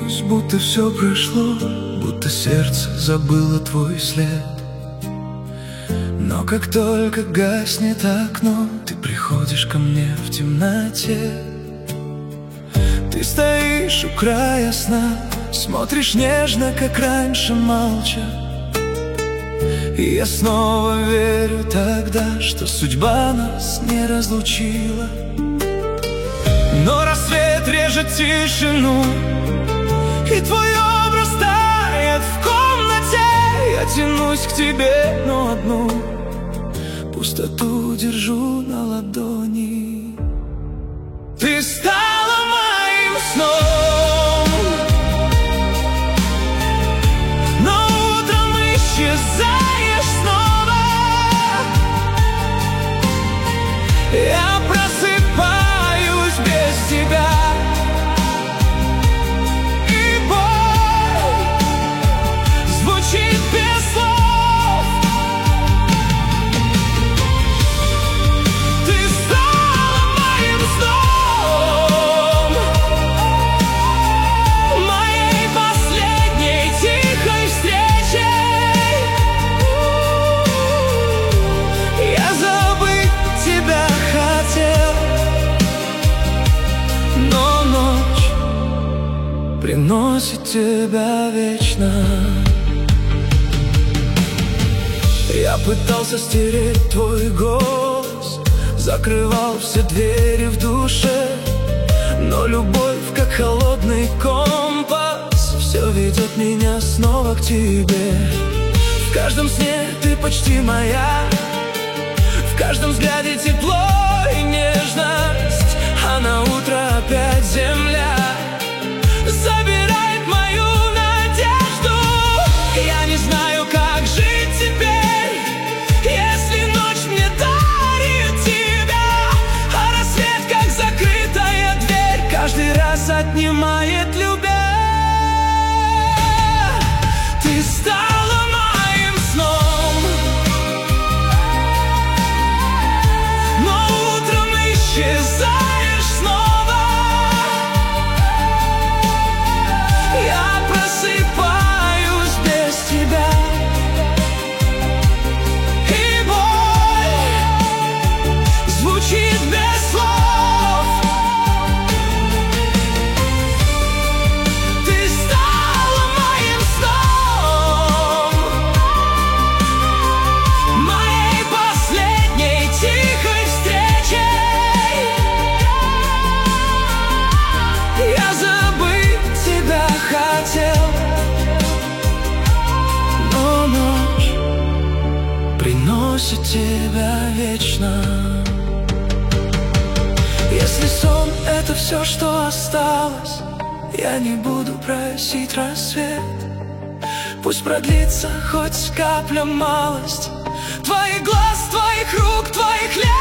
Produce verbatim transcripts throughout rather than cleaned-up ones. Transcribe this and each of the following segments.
волнуюсь, будто все прошло, будто сердце забыло твой след. Но как только гаснет окно, ты приходишь ко мне в темноте. Ты стоишь у края сна, смотришь нежно, как раньше, молча. И я снова верю тогда, что судьба нас не разлучила. Но рассвет режет тишину, и твой образ тает в комнате. Я тянусь к тебе, но одну пустоту держу на ладони. Ты стала моим сном, но утром исчезаешь снова. Я просыпаюсь без тебя, и боль звучит без слов. Ты стала моим сном, моей последней тихой встречей. Я забыть тебя хотел, но ночь приносит тебя вечно. Я пытался стереть твой голос, закрывал все двери в душе, но любовь, как холодный компас, все ведет меня снова к тебе. В каждом сне ты почти моя, в каждом взгляде тепло и нежность, а на утро опять земля забирает мою надежду. Я не знаю, как жить теперь, если ночь мне дарит тебя, а рассвет, как закрытая дверь, каждый раз отнимает любовь. Ты стала моим сном, но утром исчезаешь снова. Я просыпаюсь без тебя, и боль звучит без слов. Ты стала моим сном, моей последней тихой встречей. Я забыть тебя хотел, но ночь приносит тебя вечно. Если сон — это все, что осталось, я не буду просить рассвет. Пусть продлится хоть капля малость твоих глаз, твоих рук, твоих лет.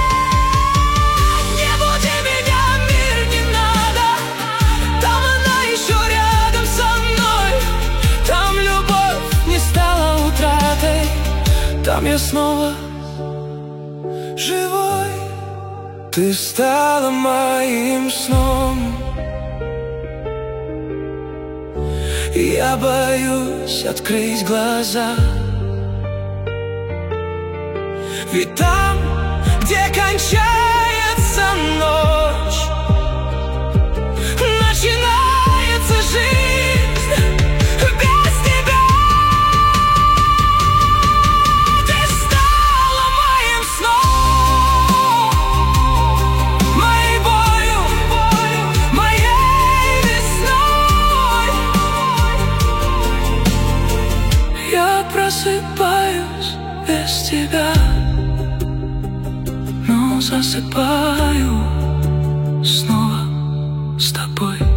Не буди меня, мир, не надо, там она еще рядом со мной. Там любовь не стала утратой, там я снова живой. Ты стала моим сном, я боюсь открыть глаза, ведь там, где кончается ночь, начинается жизнь без тебя. Ты стала моим сном, моей болью, моей весной. Я просыпаюсь без тебя, но засыпаю снова с тобой.